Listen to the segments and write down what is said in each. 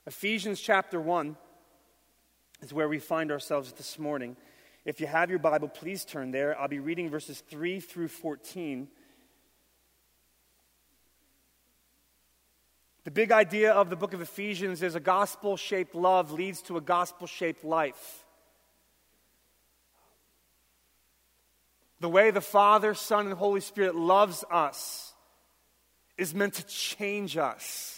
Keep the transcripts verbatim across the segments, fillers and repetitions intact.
Ephesians chapter one is where we find ourselves this morning. If you have your Bible, please turn there. I'll be reading verses three through fourteen. The big idea of the book of Ephesians is a gospel-shaped love leads to a gospel-shaped life. The way the Father, Son, and Holy Spirit loves us is meant to change us.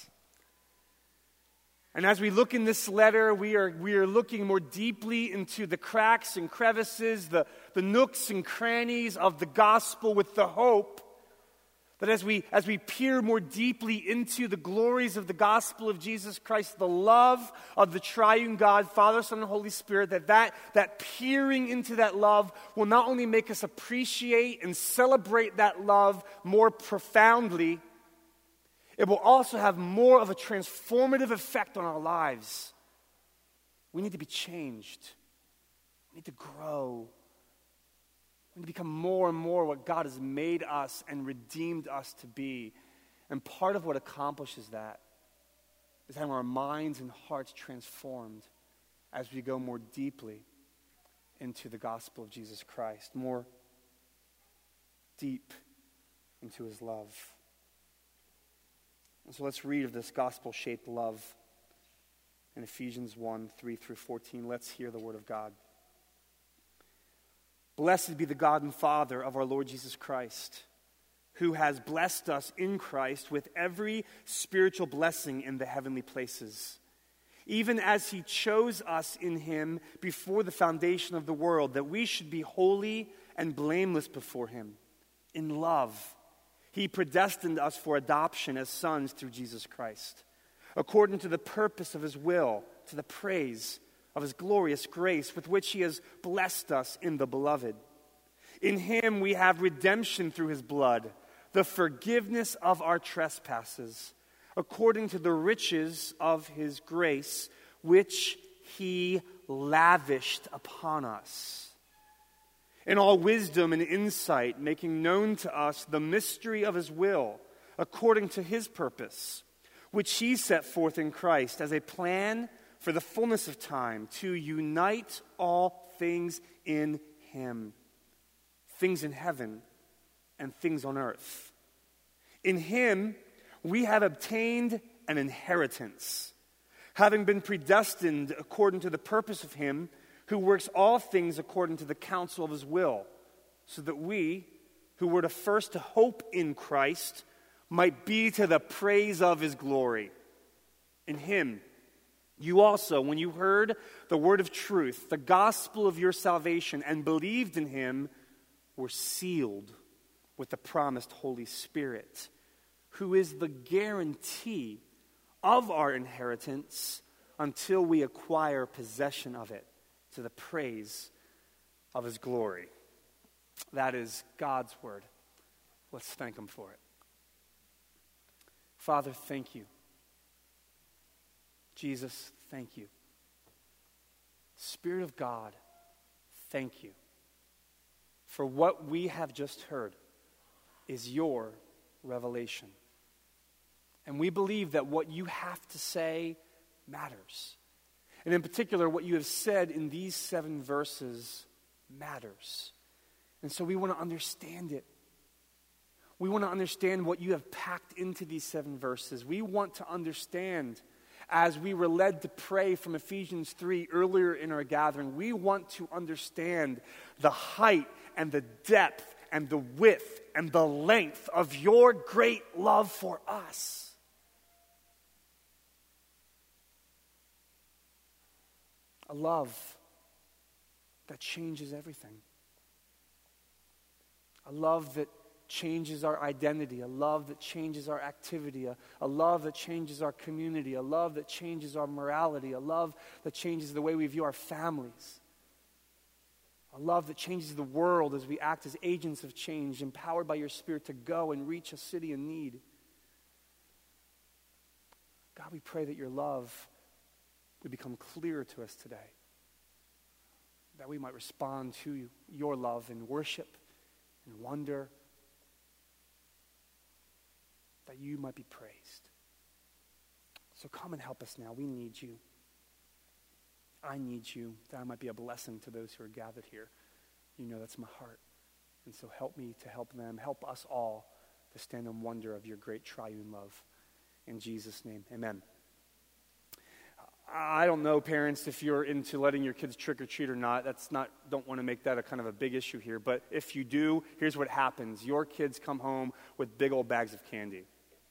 And as we look in this letter, we are, we are looking more deeply into the cracks and crevices, the, the nooks and crannies of the gospel with the hope that as we, as we peer more deeply into the glories of the gospel of Jesus Christ, the love of the triune God, Father, Son, and Holy Spirit, that, that that peering into that love will not only make us appreciate and celebrate that love more profoundly, it will also have more of a transformative effect on our lives. We need to be changed. We need to grow. We need to become more and more what God has made us and redeemed us to be. And part of what accomplishes that is having our minds and hearts transformed as we go more deeply into the gospel of Jesus Christ, more deep into his love. So let's read of this gospel-shaped love in Ephesians one, three through fourteen. Let's hear the word of God. Blessed be the God and Father of our Lord Jesus Christ, who has blessed us in Christ with every spiritual blessing in the heavenly places, even as he chose us in him before the foundation of the world, that we should be holy and blameless before him. In love, he predestined us for adoption as sons through Jesus Christ, according to the purpose of his will, to the praise of his glorious grace, with which he has blessed us in the beloved. In him we have redemption through his blood, the forgiveness of our trespasses, according to the riches of his grace, which he lavished upon us. In all wisdom and insight, making known to us the mystery of his will, according to his purpose, which he set forth in Christ as a plan for the fullness of time, to unite all things in him, things in heaven and things on earth. In him we have obtained an inheritance, having been predestined according to the purpose of him who works all things according to the counsel of his will, so that we, who were the first to hope in Christ, might be to the praise of his glory. In him, you also, when you heard the word of truth, the gospel of your salvation, and believed in him, were sealed with the promised Holy Spirit, who is the guarantee of our inheritance until we acquire possession of it, to the praise of his glory. That is God's word. Let's thank him for it. Father, thank you. Jesus, thank you. Spirit of God, thank you. For what we have just heard is your revelation. And we believe that what you have to say matters. And in particular, what you have said in these seven verses matters. And so we want to understand it. We want to understand what you have packed into these seven verses. We want to understand, as we were led to pray from Ephesians three earlier in our gathering, we want to understand the height and the depth and the width and the length of your great love for us. A love that changes everything. A love that changes our identity. A love that changes our activity. A, a love that changes our community. A love that changes our morality. A love that changes the way we view our families. A love that changes the world as we act as agents of change, empowered by your Spirit to go and reach a city in need. God, we pray that your love would become clearer to us today, that we might respond to your love in worship and wonder, that you might be praised. So come and help us now. We need you. I need you, that I might be a blessing to those who are gathered here. You know that's my heart. And so help me to help them. Help us all to stand in wonder of your great triune love. In Jesus' name, amen. I don't know, parents, if you're into letting your kids trick or treat or not. That's not, don't want to make that a kind of a big issue here. But if you do, here's what happens. Your kids come home with big old bags of candy.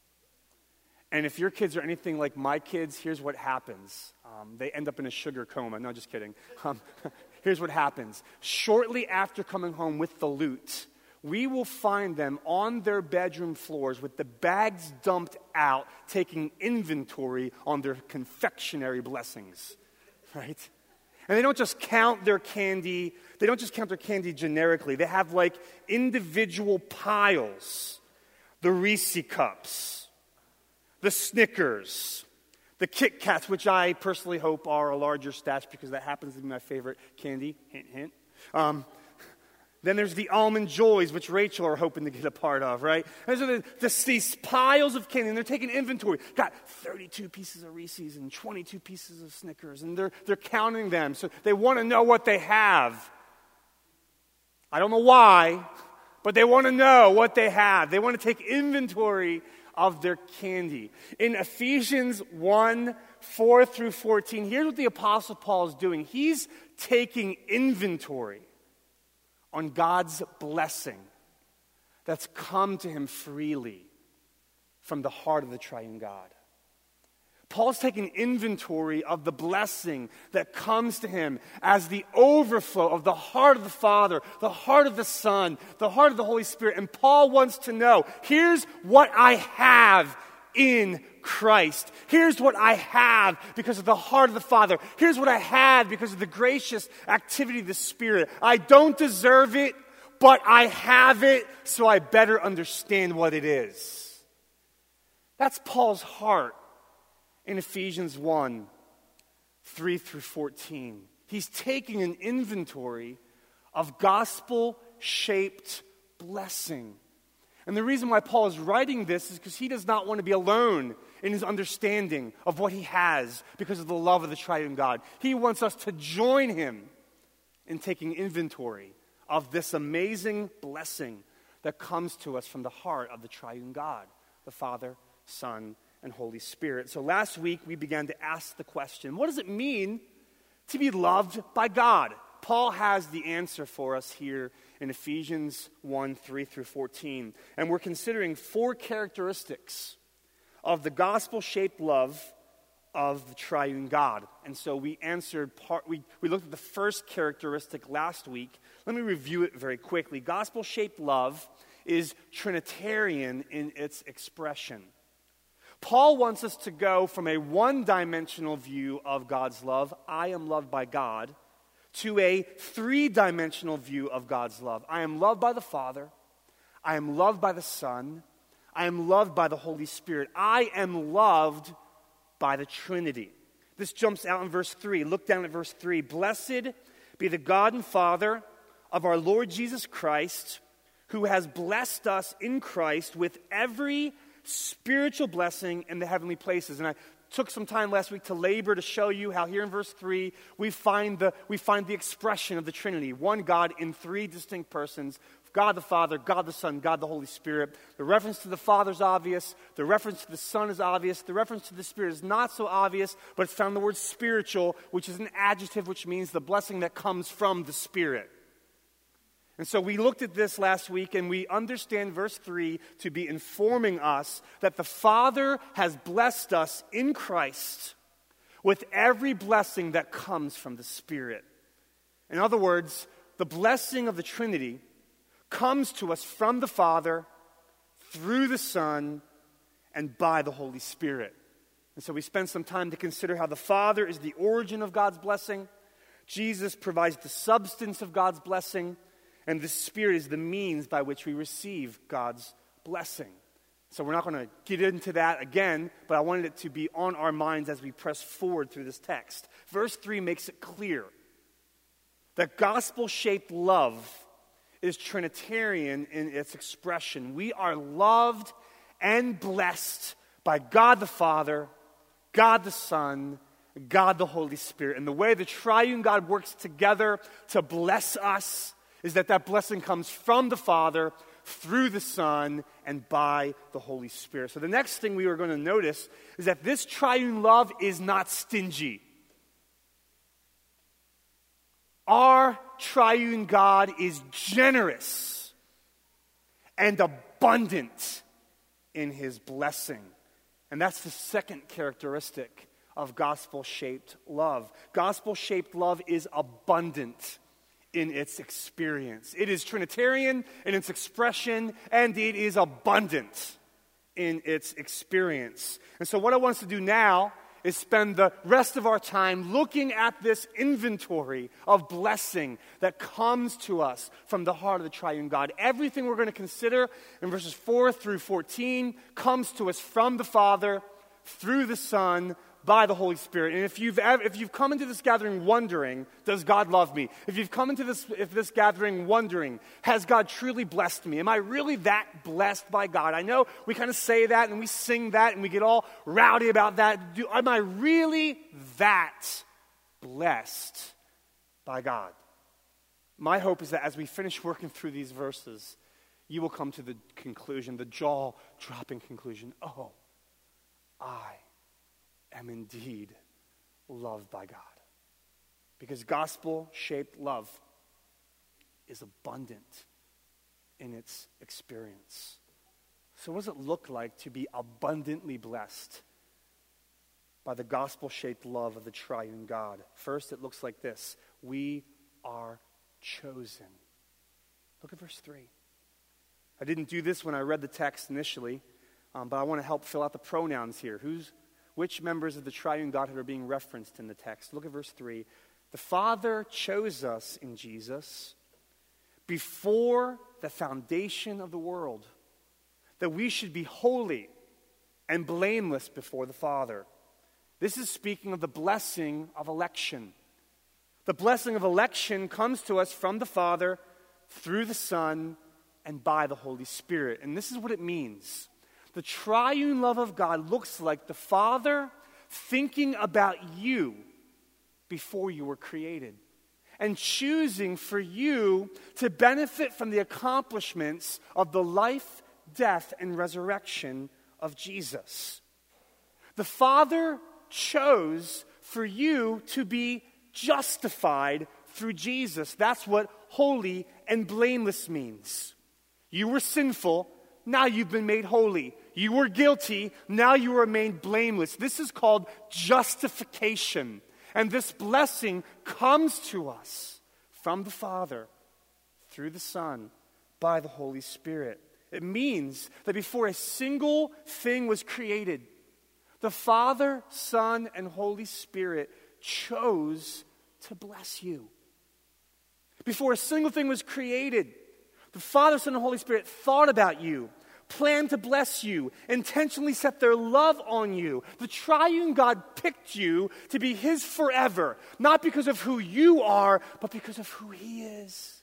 And if your kids are anything like my kids, here's what happens. Um, they end up in a sugar coma. No, just kidding. Um, here's what happens. Shortly after coming home with the loot, we will find them on their bedroom floors with the bags dumped out, taking inventory on their confectionery blessings, right? And they don't just count their candy. They don't just count their candy generically. They have like individual piles. The Reese cups, the Snickers, the Kit Kats, which I personally hope are a larger stash because that happens to be my favorite candy. Hint, hint. Um, then there's the Almond Joys, which Rachel are hoping to get a part of, right? Those are the, the, these piles of candy, and they're taking inventory. Got thirty-two pieces of Reese's and twenty-two pieces of Snickers, and they're, they're counting them. So they want to know what they have. I don't know why, but they want to know what they have. They want to take inventory of their candy. In Ephesians one, four through fourteen, here's what the Apostle Paul is doing. He's taking inventory on God's blessing that's come to him freely from the heart of the triune God. Paul's taking inventory of the blessing that comes to him as the overflow of the heart of the Father, the heart of the Son, the heart of the Holy Spirit. And Paul wants to know, here's what I have in Christ. Here's what I have because of the heart of the Father. Here's what I have because of the gracious activity of the Spirit. I don't deserve it, but I have it, so I better understand what it is. That's Paul's heart. In Ephesians one, three through fourteen, he's taking an inventory of gospel-shaped blessing. And the reason why Paul is writing this is because he does not want to be alone in his understanding of what he has because of the love of the triune God. He wants us to join him in taking inventory of this amazing blessing that comes to us from the heart of the triune God, the Father, Son, and Holy Spirit. So last week we began to ask the question, what does it mean to be loved by God? Paul has the answer for us here in Ephesians one, three through fourteen. And we're considering four characteristics of the gospel-shaped love of the triune God. And so we answered part, we, we looked at the first characteristic last week. Let me review it very quickly. Gospel-shaped love is Trinitarian in its expression. Paul wants us to go from a one-dimensional view of God's love, I am loved by God, to a three-dimensional view of God's love. I am loved by the Father, I am loved by the Son, I am loved by the Holy Spirit. I am loved by the Trinity. This jumps out in verse three. Look down at verse three. Blessed be the God and Father of our Lord Jesus Christ, who has blessed us in Christ with every spiritual blessing in the heavenly places. And I took some time last week to labor to show you how here in verse three we find the we find the expression of the Trinity. One God in three distinct persons. God the Father, God the Son, God the Holy Spirit. The reference to the Father is obvious. The reference to the Son is obvious. The reference to the Spirit is not so obvious, but it's found in the word spiritual, which is an adjective which means the blessing that comes from the Spirit. And so we looked at this last week, and we understand verse three to be informing us that the Father has blessed us in Christ with every blessing that comes from the Spirit. In other words, the blessing of the Trinity comes to us from the Father, through the Son, and by the Holy Spirit. And so we spent some time to consider how the Father is the origin of God's blessing, Jesus provides the substance of God's blessing, and the Spirit is the means by which we receive God's blessing. So we're not going to get into that again, but I wanted it to be on our minds as we press forward through this text. Verse three makes it clear that gospel-shaped love is Trinitarian in its expression. We are loved and blessed by God the Father, God the Son, God the Holy Spirit. And the way the triune God works together to bless us is that that blessing comes from the Father, through the Son, and by the Holy Spirit. So the next thing we are going to notice is that this triune love is not stingy. Our triune God is generous and abundant in his blessing. And that's the second characteristic of gospel-shaped love. Gospel-shaped love is abundant in its experience. It is Trinitarian in its expression, and it is abundant in its experience. And so what I want us to do now is spend the rest of our time looking at this inventory of blessing that comes to us from the heart of the triune God. Everything we're going to consider in verses four through fourteen comes to us from the Father, through the Son, by the Holy Spirit. And if you've ever, if you've come into this gathering wondering, does God love me? If you've come into this if this gathering wondering, has God truly blessed me? Am I really that blessed by God? I know we kind of say that and we sing that and we get all rowdy about that. Do, am I really that blessed by God? My hope is that as we finish working through these verses, you will come to the conclusion, the jaw-dropping conclusion, oh, I am indeed loved by God. Because gospel-shaped love is abundant in its experience. So what does it look like to be abundantly blessed by the gospel-shaped love of the triune God? First, it looks like this. We are chosen. Look at verse three. I didn't do this when I read the text initially, um, but I want to help fill out the pronouns here. Who's Which members of the triune Godhead are being referenced in the text? Look at verse three. The Father chose us in Jesus before the foundation of the world, that we should be holy and blameless before the Father. This is speaking of the blessing of election. The blessing of election comes to us from the Father, through the Son, and by the Holy Spirit. And this is what it means. The triune love of God looks like the Father thinking about you before you were created and choosing for you to benefit from the accomplishments of the life, death, and resurrection of Jesus. The Father chose for you to be justified through Jesus. That's what holy and blameless means. You were sinful, now you've been made holy. You were guilty, now you are made blameless. This is called justification. And this blessing comes to us from the Father, through the Son, by the Holy Spirit. It means that before a single thing was created, the Father, Son, and Holy Spirit chose to bless you. Before a single thing was created, the Father, Son, and Holy Spirit thought about you, planned to bless you, intentionally set their love on you. The triune God picked you to be his forever, not because of who you are, but because of who he is.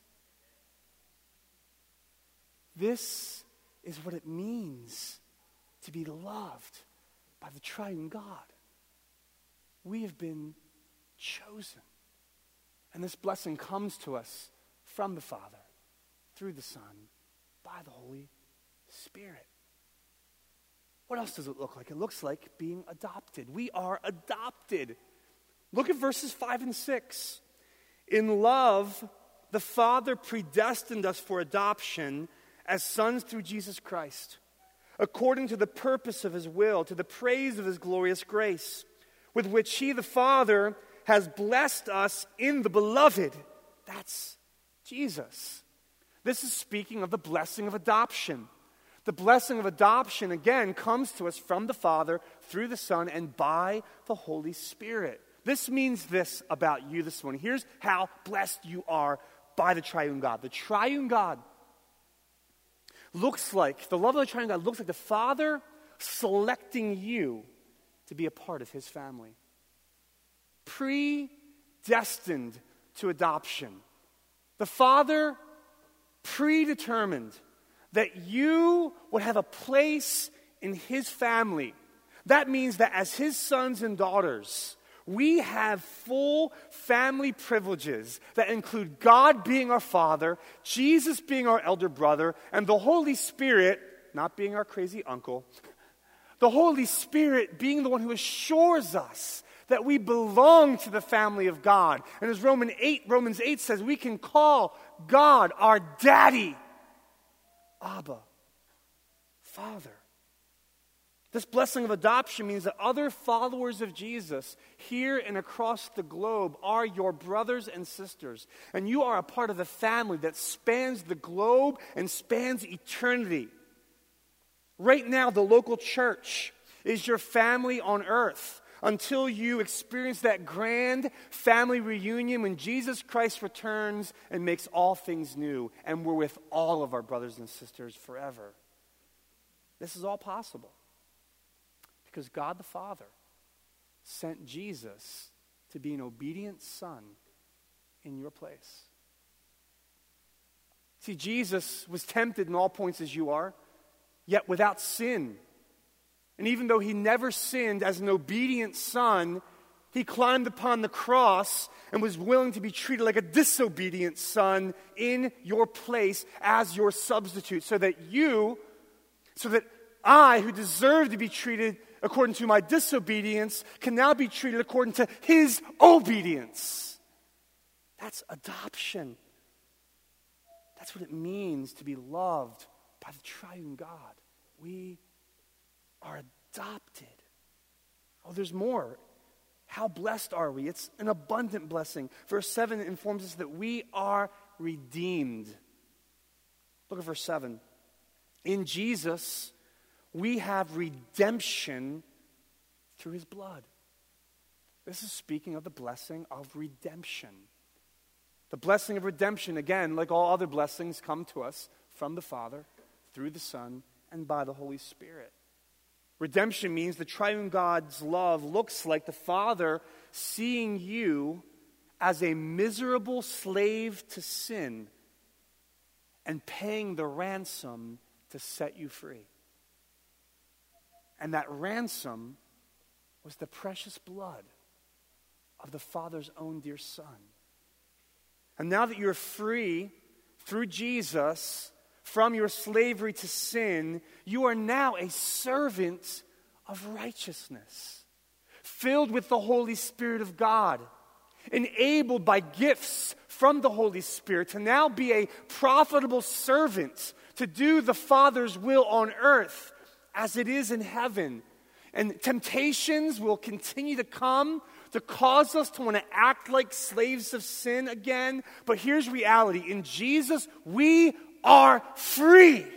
This is what it means to be loved by the triune God. We have been chosen. And this blessing comes to us from the Father, through the Son, by the Holy Spirit. What else does it look like? It looks like being adopted. We are adopted. Look at verses five and six. In love, the Father predestined us for adoption as sons through Jesus Christ, according to the purpose of his will, to the praise of his glorious grace, with which he, the Father, has blessed us in the beloved. That's Jesus. This is speaking of the blessing of adoption. The blessing of adoption, again, comes to us from the Father, through the Son, and by the Holy Spirit. This means this about you this morning. Here's how blessed you are by the triune God. The triune God looks like, the love of the triune God looks like the Father selecting you to be a part of his family. Predestined to adoption. The Father predetermined that you would have a place in his family, That means that as his sons and daughters, we have full family privileges that include God being our Father, Jesus being our elder brother, and the Holy Spirit not being our crazy uncle. The Holy Spirit being the one who assures us that we belong to the family of God. And as Romans eight, Romans eight says, we can call God our daddy, Abba, Father. This blessing of adoption means that other followers of Jesus here and across the globe are your brothers and sisters. And you are a part of the family that spans the globe and spans eternity. Right now, the local church is your family on earth until you experience that grand family reunion when Jesus Christ returns and makes all things new, and we're with all of our brothers and sisters forever. This is all possible because God the Father sent Jesus to be an obedient son in your place. See, Jesus was tempted in all points as you are, yet without sin. And even though he never sinned, as an obedient son, he climbed upon the cross and was willing to be treated like a disobedient son in your place as your substitute, so that you, so that I, who deserve to be treated according to my disobedience, can now be treated according to his obedience. That's adoption. That's what it means to be loved by the triune God. We are adopted. Oh, there's more. How blessed are we? It's an abundant blessing. Verse seven informs us that we are redeemed. Look at verse seven. In Jesus, we have redemption through his blood. This is speaking of the blessing of redemption. The blessing of redemption, again, like all other blessings, come to us from the Father, through the Son, and by the Holy Spirit. Redemption means the triune God's love looks like the Father seeing you as a miserable slave to sin and paying the ransom to set you free. And that ransom was the precious blood of the Father's own dear Son. And now that you're free through Jesus from your slavery to sin, you are now a servant of righteousness, filled with the Holy Spirit of God, enabled by gifts from the Holy Spirit to now be a profitable servant to do the Father's will on earth as it is in heaven. And temptations will continue to come to cause us to want to act like slaves of sin again. But here's reality. In Jesus, we are free.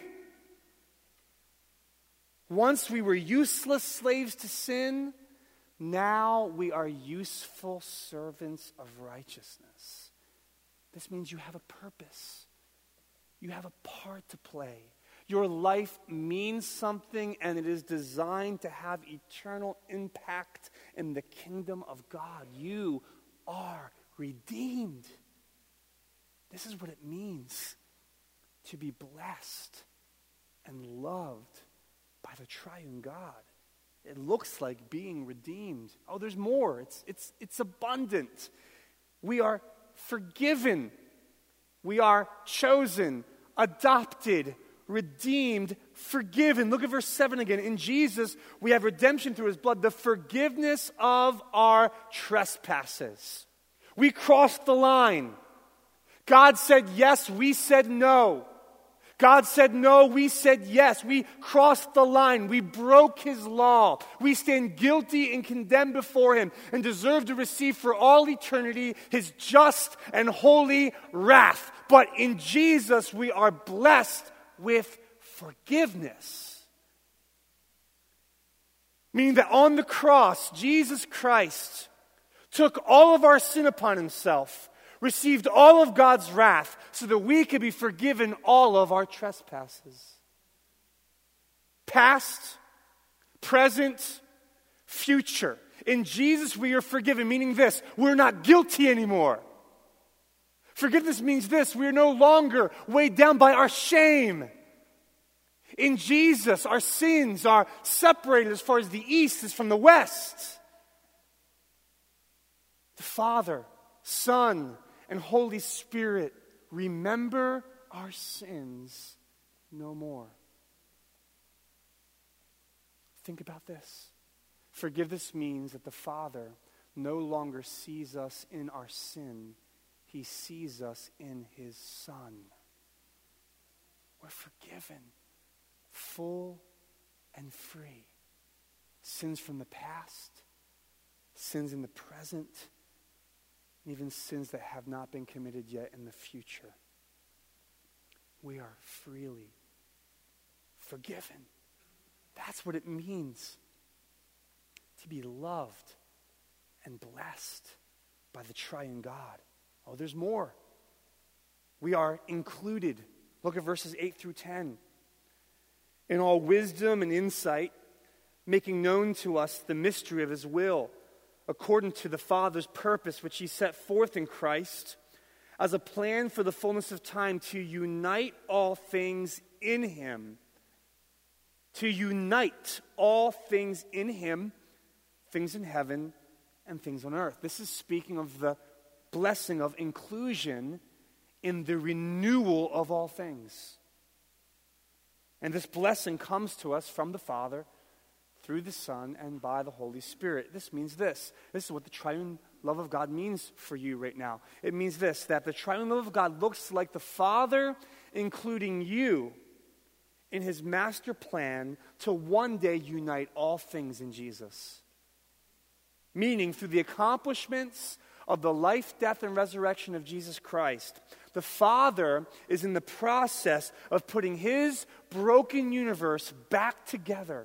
Once we were useless slaves to sin, now we are useful servants of righteousness. This means you have a purpose. You have a part to play. Your life means something, and it is designed to have eternal impact in the kingdom of God. You are redeemed. This is what it means to be blessed and loved by the triune God. It looks like being redeemed. Oh, there's more. It's, it's, it's abundant. We are forgiven. We are chosen, adopted, redeemed, forgiven. Look at verse seven again. In Jesus, we have redemption through his blood, the forgiveness of our trespasses. We crossed the line. God said yes, we said no. God said no, we said yes. We crossed the line. We broke his law. We stand guilty and condemned before him and deserve to receive for all eternity his just and holy wrath. But in Jesus, we are blessed with forgiveness. Meaning that on the cross, Jesus Christ took all of our sin upon himself, received all of God's wrath so that we could be forgiven all of our trespasses. Past, present, future. In Jesus we are forgiven, meaning this, we're not guilty anymore. Forgiveness means this, we are no longer weighed down by our shame. In Jesus, our sins are separated as far as the east is from the west. The Father, Son, and Holy Spirit remember our sins no more. Think about this. Forgiveness means that the Father no longer sees us in our sin. He sees us in His Son. We're forgiven, full and free. Sins from the past, sins in the present, and even sins that have not been committed yet in the future. We are freely forgiven. That's what it means to be loved and blessed by the triune God. Oh, there's more. We are included. Look at verses eight through ten. In all wisdom and insight, making known to us the mystery of His will, according to the Father's purpose, which He set forth in Christ, as a plan for the fullness of time, to unite all things in Him. To unite all things in Him, things in heaven and things on earth. This is speaking of the blessing of inclusion in the renewal of all things. And this blessing comes to us from the Father, through the Son, and by the Holy Spirit. This means this. This is what the triune love of God means for you right now. It means this, that the triune love of God looks like the Father including you in His master plan to one day unite all things in Jesus. Meaning, through the accomplishments of the life, death, and resurrection of Jesus Christ, the Father is in the process of putting His broken universe back together.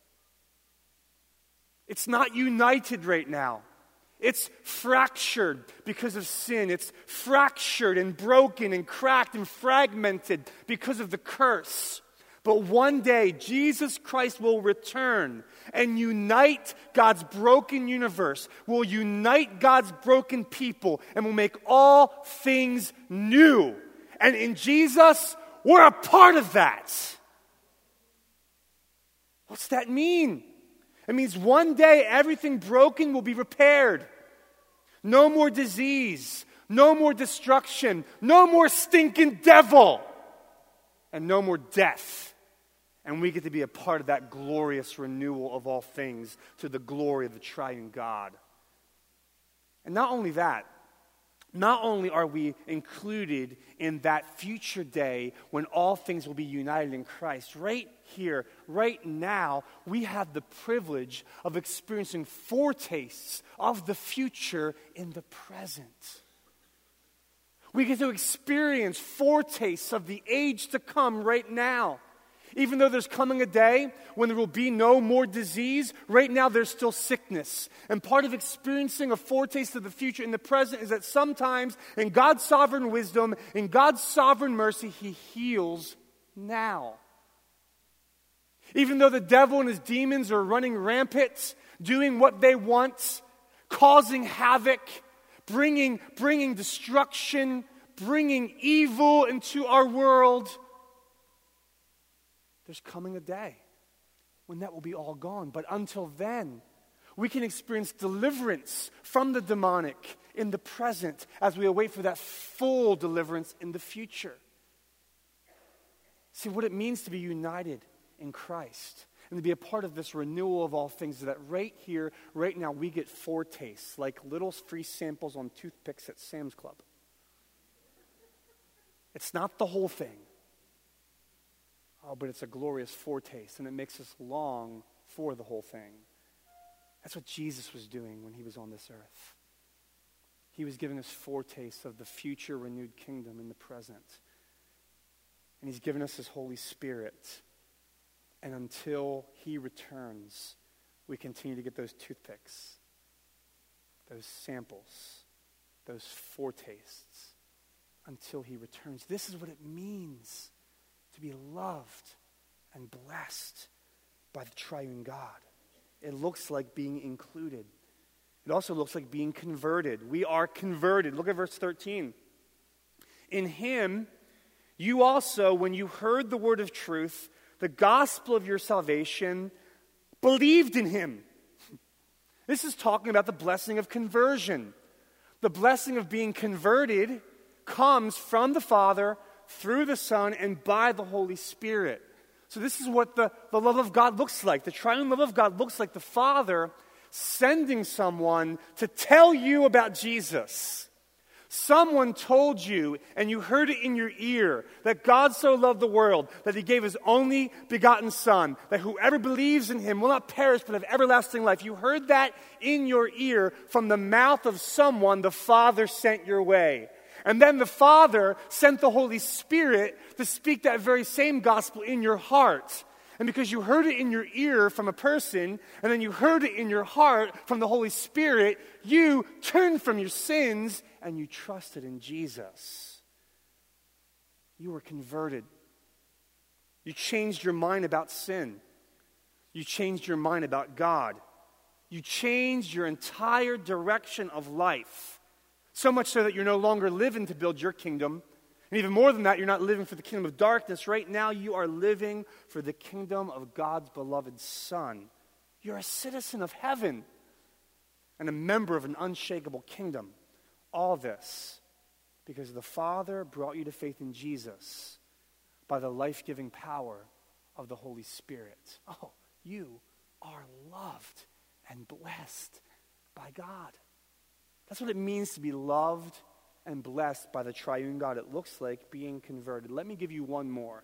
It's not united right now. It's fractured because of sin. It's fractured and broken and cracked and fragmented because of the curse. But one day, Jesus Christ will return and unite God's broken universe, will unite God's broken people, and will make all things new. And in Jesus, we're a part of that. What's that mean? It means one day everything broken will be repaired. No more disease, no more destruction, no more stinking devil, and no more death. And we get to be a part of that glorious renewal of all things to the glory of the triune God. And not only that, not only are we included in that future day when all things will be united in Christ, right here, right now, we have the privilege of experiencing foretastes of the future in the present. We get to experience foretastes of the age to come right now. Even though there's coming a day when there will be no more disease, right now there's still sickness. And part of experiencing a foretaste of the future in the present is that sometimes in God's sovereign wisdom, in God's sovereign mercy, He heals now. Even though the devil and his demons are running rampant, doing what they want, causing havoc, bringing, bringing destruction, bringing evil into our world, there's coming a day when that will be all gone. But until then, we can experience deliverance from the demonic in the present as we await for that full deliverance in the future. See, what it means to be united in Christ and to be a part of this renewal of all things is that right here, right now, we get foretastes, like little free samples on toothpicks at Sam's Club. It's not the whole thing. Oh, but it's a glorious foretaste, and it makes us long for the whole thing. That's what Jesus was doing when He was on this earth. He was giving us foretastes of the future renewed kingdom in the present. And He's given us His Holy Spirit. And until He returns, we continue to get those toothpicks, those samples, those foretastes, until He returns. This is what it means to be loved and blessed by the triune God. It looks like being included. It also looks like being converted. We are converted. Look at verse thirteen. In Him, you also, when you heard the word of truth, the gospel of your salvation, believed in him. This is talking about the blessing of conversion. The blessing of being converted comes from the Father, through the Son, and by the Holy Spirit. So this is what the, the love of God looks like. The triune love of God looks like the Father sending someone to tell you about Jesus. Someone told you, and you heard it in your ear, that God so loved the world that he gave his only begotten Son, that whoever believes in him will not perish but have everlasting life. You heard that in your ear from the mouth of someone the Father sent your way. And then the Father sent the Holy Spirit to speak that very same gospel in your heart. And because you heard it in your ear from a person, and then you heard it in your heart from the Holy Spirit, you turned from your sins and you trusted in Jesus. You were converted. You changed your mind about sin. You changed your mind about God. You changed your entire direction of life. So much so that you're no longer living to build your kingdom. And even more than that, you're not living for the kingdom of darkness. Right now, you are living for the kingdom of God's beloved Son. You're a citizen of heaven and a member of an unshakable kingdom. All this because the Father brought you to faith in Jesus by the life-giving power of the Holy Spirit. Oh, you are loved and blessed by God. That's what it means to be loved and blessed by the triune God. It looks like being converted. Let me give you one more.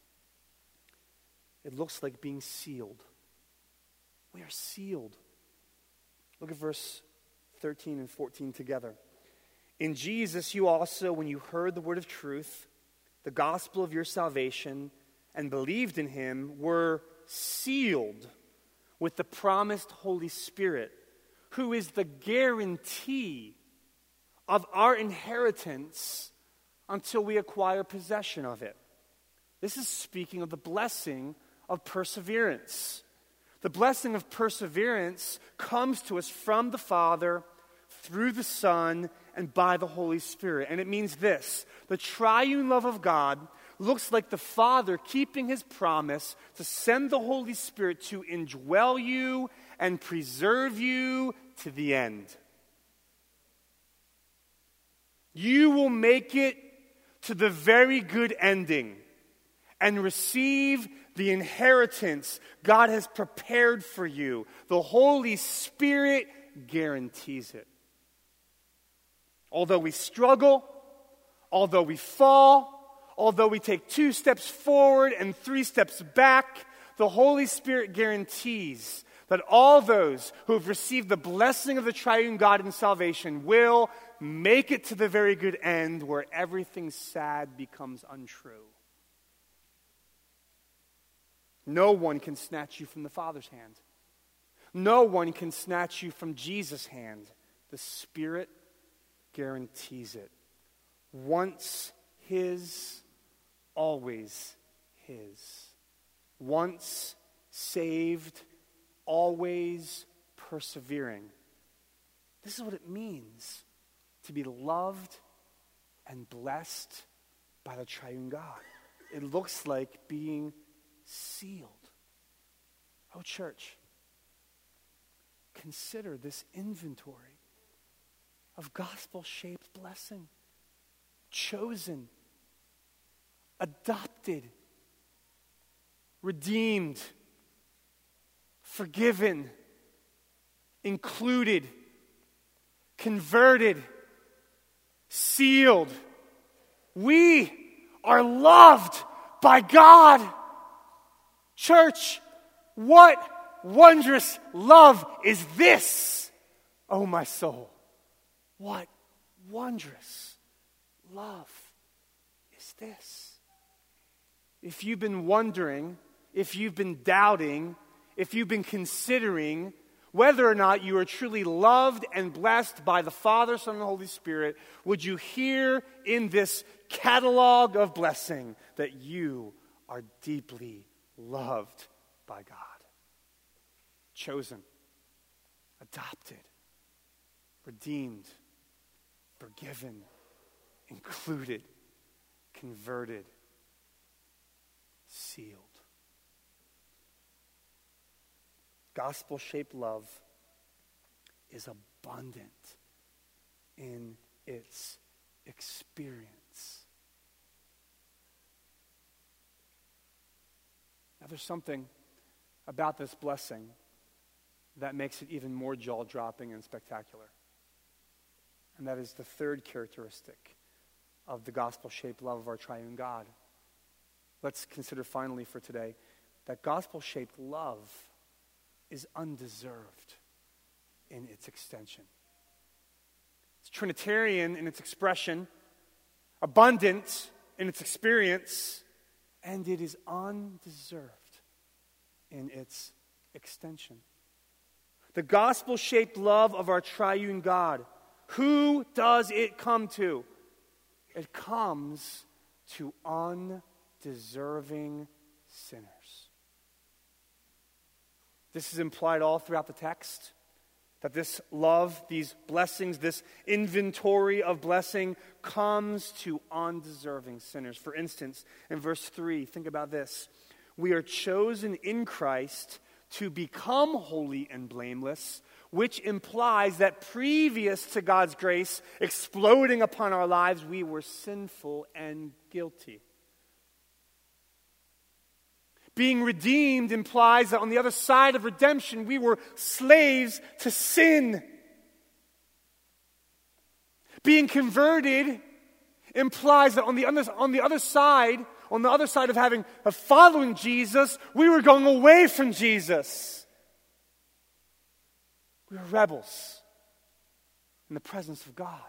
It looks like being sealed. We are sealed. Look at verse thirteen and fourteen together. In Jesus, you also, when you heard the word of truth, the gospel of your salvation, and believed in him, were sealed with the promised Holy Spirit, who is the guarantee of our inheritance until we acquire possession of it. This is speaking of the blessing of perseverance. The blessing of perseverance comes to us from the Father, through the Son, and by the Holy Spirit. And it means this: the triune love of God looks like the Father keeping his promise to send the Holy Spirit to indwell you and preserve you to the end. You will make it to the very good ending and receive the inheritance God has prepared for you. The Holy Spirit guarantees it. Although we struggle, although we fall, although we take two steps forward and three steps back, the Holy Spirit guarantees that all those who have received the blessing of the triune God in salvation will make it to the very good end where everything sad becomes untrue. No one can snatch you from the Father's hand. No one can snatch you from Jesus' hand. The Spirit guarantees it. Once his, always his. Once saved, always persevering. This is what it means to be loved and blessed by the triune God. It looks like being sealed. Oh, church, consider this inventory of gospel-shaped blessing. Chosen, adopted, redeemed, forgiven, included, converted, sealed. We are loved by God. Church, what wondrous love is this, oh my soul? What wondrous love is this? If you've been wondering, if you've been doubting, if you've been considering whether or not you are truly loved and blessed by the Father, Son, and Holy Spirit, would you hear in this catalog of blessing that you are deeply loved by God? Chosen, adopted, redeemed, forgiven, included, converted, sealed. gospel-shaped love is abundant in its experience. Now, there's something about this blessing that makes it even more jaw-dropping and spectacular. And that is the third characteristic of the gospel-shaped love of our triune God. Let's consider finally for today that gospel-shaped love is undeserved in its extension. It's Trinitarian in its expression, abundant in its experience, and it is undeserved in its extension. The gospel-shaped love of our triune God, who does it come to? It comes to undeserving sinners. This is implied all throughout the text, that this love, these blessings, this inventory of blessing comes to undeserving sinners. For instance, in verse three, think about this. We are chosen in Christ to become holy and blameless, which implies that previous to God's grace exploding upon our lives, we were sinful and guilty. Being redeemed implies that on the other side of redemption, we were slaves to sin. Being converted implies that on the other, on the other side, on the other side of having of following Jesus, we were going away from Jesus. We were rebels in the presence of God.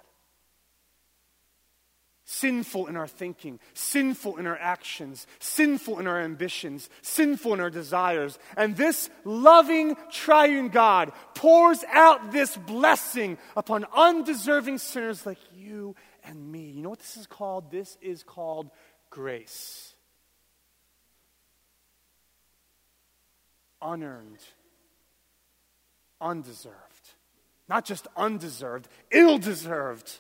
Sinful in our thinking, sinful in our actions, sinful in our ambitions, sinful in our desires. And this loving triune God pours out this blessing upon undeserving sinners like you and me. You know what this is called? This is called grace. Unearned. Undeserved. Not just undeserved, ill-deserved.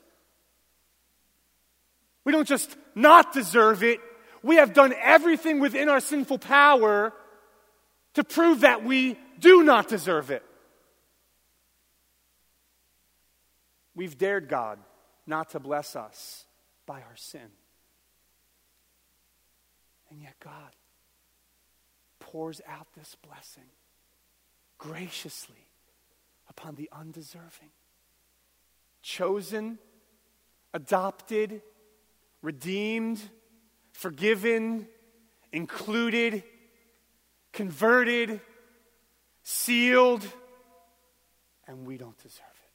We don't just not deserve it. We have done everything within our sinful power to prove that we do not deserve it. We've dared God not to bless us by our sin. And yet God pours out this blessing graciously upon the undeserving. Chosen, adopted, redeemed, forgiven, included, converted, sealed, and we don't deserve it.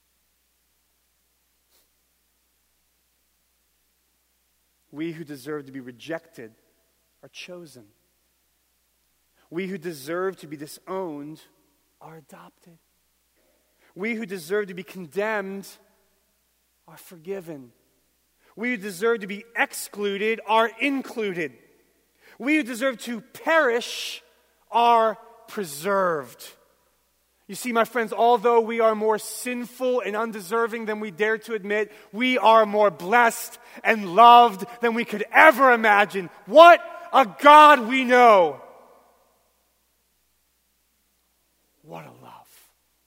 We who deserve to be rejected are chosen. We who deserve to be disowned are adopted. We who deserve to be condemned are forgiven. We who deserve to be excluded are included. We who deserve to perish are preserved. You see, my friends, although we are more sinful and undeserving than we dare to admit, we are more blessed and loved than we could ever imagine. What a God we know! What a love.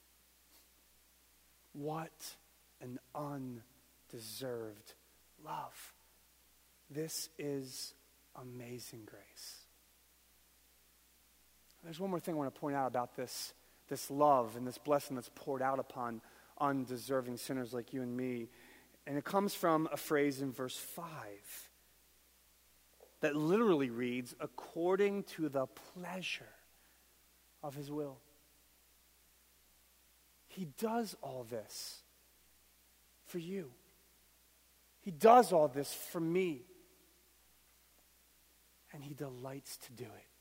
What an undeserved love. This is amazing grace. There's one more thing I want to point out about this, this love and this blessing that's poured out upon undeserving sinners like you and me. And it comes from a phrase in verse five that literally reads, according to the pleasure of his will. He does all this for you. He does all this for me. And he delights to do it.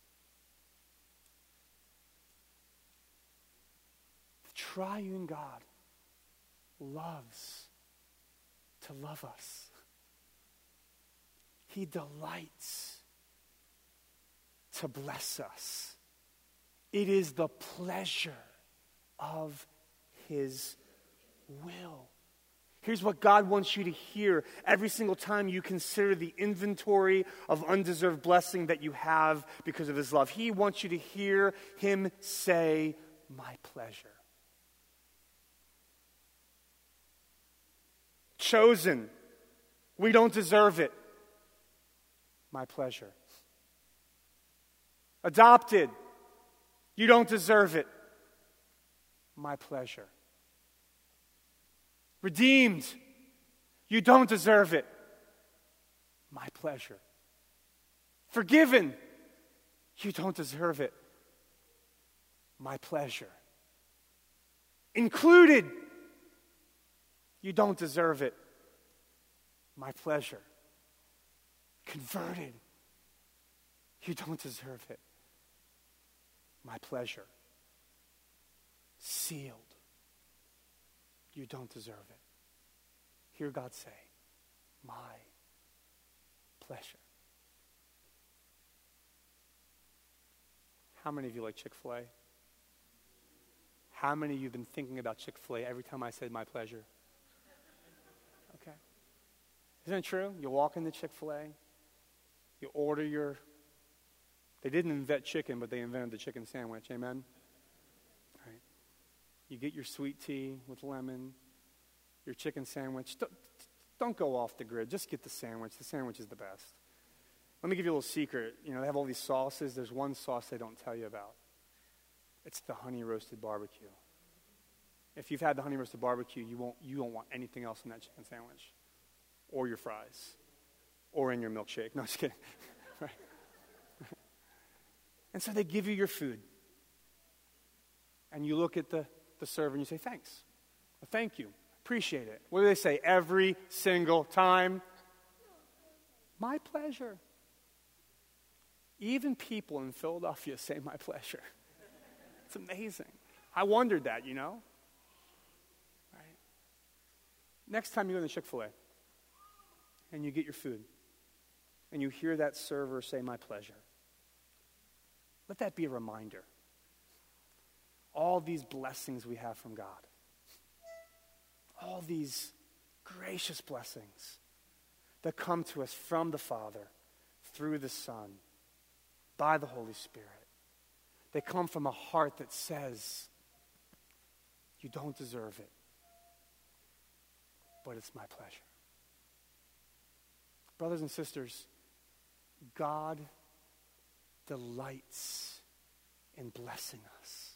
The triune God loves to love us. He delights to bless us. It is the pleasure of his will. Here's what God wants you to hear every single time you consider the inventory of undeserved blessing that you have because of his love. He wants you to hear him say, my pleasure. Chosen. We don't deserve it. My pleasure. Adopted. You don't deserve it. My pleasure. Redeemed. You don't deserve it. My pleasure. Forgiven. You don't deserve it. My pleasure. Included. You don't deserve it. My pleasure. Converted. You don't deserve it. My pleasure. Sealed. You don't deserve it. Hear God say, my pleasure. How many of you like Chick-fil-A? How many of you have been thinking about Chick-fil-A every time I said my pleasure? Okay. Isn't it true? You walk into Chick-fil-A, you order your, they didn't invent chicken, but they invented the chicken sandwich, amen? All right. You get your sweet tea with lemon, your chicken sandwich. Don't, don't go off the grid. Just get the sandwich. The sandwich is the best. Let me give you a little secret. You know, they have all these sauces. There's one sauce they don't tell you about. It's the honey roasted barbecue. If you've had the honey roasted barbecue, you won't you don't want anything else in that chicken sandwich. Or your fries. Or in your milkshake. No, just kidding. Right. And so they give you your food. And you look at the, the server and you say, thanks. Well, thank you. Appreciate it. What do they say every single time? My pleasure. Even people in Philadelphia say my pleasure. It's amazing. I wondered that, you know? Right? Next time you go to Chick-fil-A and you get your food and you hear that server say my pleasure, let that be a reminder. All these blessings we have from God. All these gracious blessings that come to us from the Father, through the Son, by the Holy Spirit. They come from a heart that says, you don't deserve it, but it's my pleasure. Brothers and sisters, God delights in blessing us.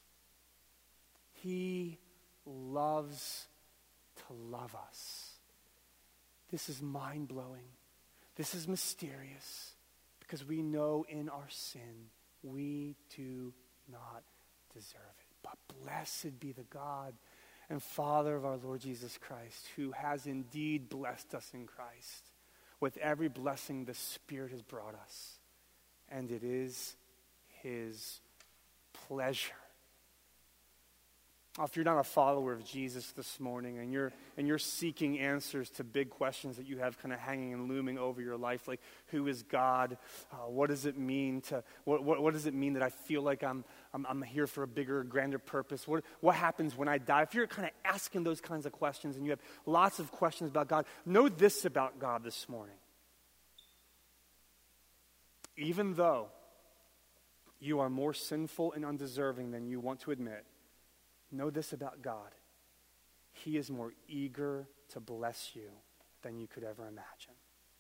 He loves to love us. This is mind-blowing. This is mysterious because we know in our sin we do not deserve it. But blessed be the God and Father of our Lord Jesus Christ, who has indeed blessed us in Christ with every blessing the Spirit has brought us. And it is his pleasure. If you're not a follower of Jesus this morning and you're and you're seeking answers to big questions that you have kind of hanging and looming over your life, like who is God? Uh, what does it mean to what, what what does it mean that I feel like I'm I'm, I'm here for a bigger, grander purpose? What what happens when I die? If you're kind of asking those kinds of questions and you have lots of questions about God, know this about God this morning. Even though you are more sinful and undeserving than you want to admit, know this about God. He is more eager to bless you than you could ever imagine.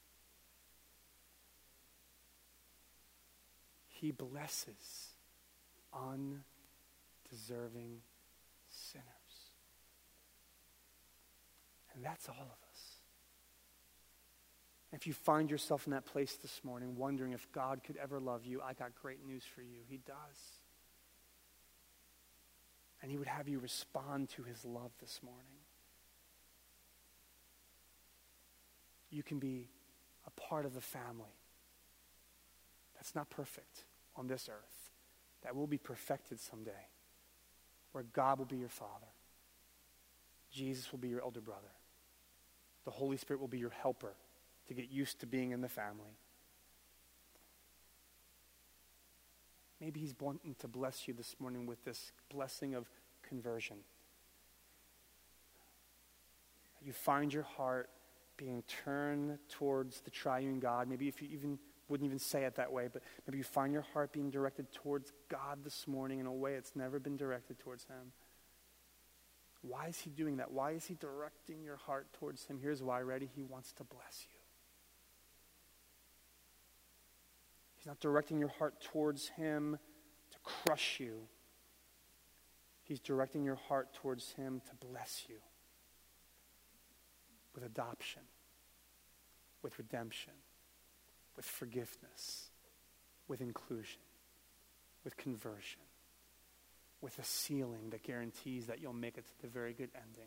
He blesses undeserving sinners. And that's all of us. If you find yourself in that place this morning wondering if God could ever love you, I got great news for you. He does. And he would have you respond to his love this morning. You can be a part of the family that's not perfect on this earth, that will be perfected someday, where God will be your Father. Jesus will be your elder brother. The Holy Spirit will be your helper to get used to being in the family. Maybe he's wanting to bless you this morning with this blessing of conversion. that you find your heart being turned towards the triune God. Maybe if you even wouldn't even say it that way, but maybe you find your heart being directed towards God this morning in a way it's never been directed towards him. Why is he doing that? Why is he directing your heart towards him? Here's why. Ready? He wants to bless you. He's not directing your heart towards him to crush you. He's directing your heart towards him to bless you with adoption, with redemption, with forgiveness, with inclusion, with conversion, with a sealing that guarantees that you'll make it to the very good ending.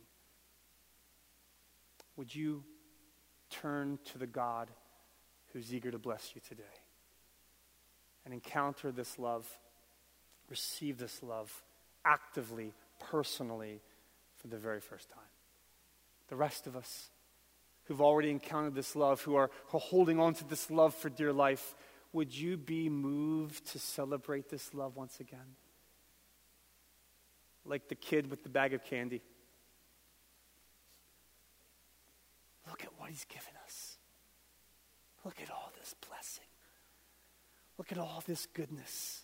Would you turn to the God who's eager to bless you today and encounter this love, receive this love actively, personally, for the very first time? The rest of us who've already encountered this love, who are, who are holding on to this love for dear life, would you be moved to celebrate this love once again? Like the kid with the bag of candy. Look at what he's given us. Look at all this blessing. Look at all this goodness.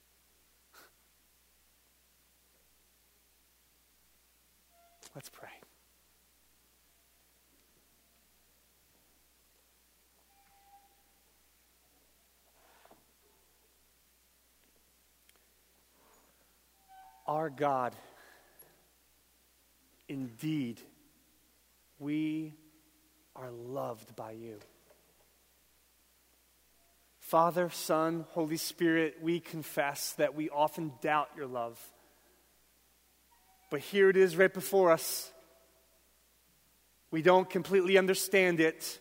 Let's pray. Our God, indeed, we are loved by you. Father, Son, Holy Spirit, we confess that we often doubt your love. But here it is right before us. We don't completely understand it,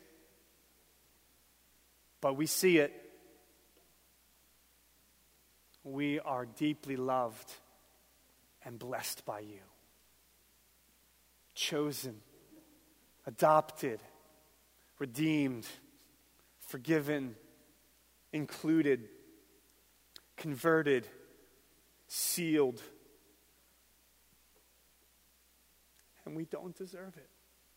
but we see it. We are deeply loved and blessed by you. Chosen, adopted, redeemed, forgiven, included, converted, sealed. And we don't deserve it.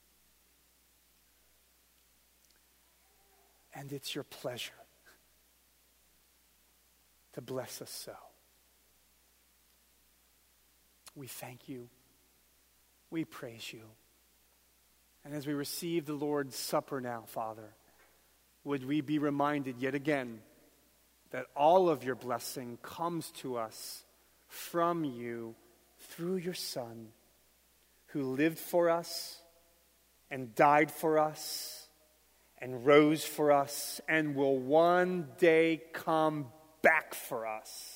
And it's your pleasure to bless us so. We thank you. We praise you. And as we receive the Lord's Supper now, Father, would we be reminded yet again that all of your blessing comes to us from you through your Son, who lived for us and died for us and rose for us and will one day come back for us.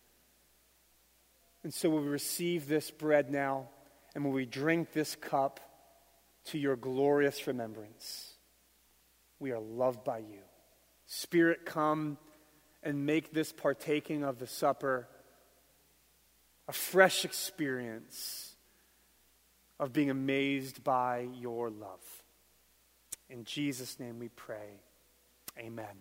And so will we receive this bread now, and will we drink this cup to your glorious remembrance. We are loved by you. Spirit, come and make this partaking of the supper a fresh experience of being amazed by your love. In Jesus' name we pray. Amen.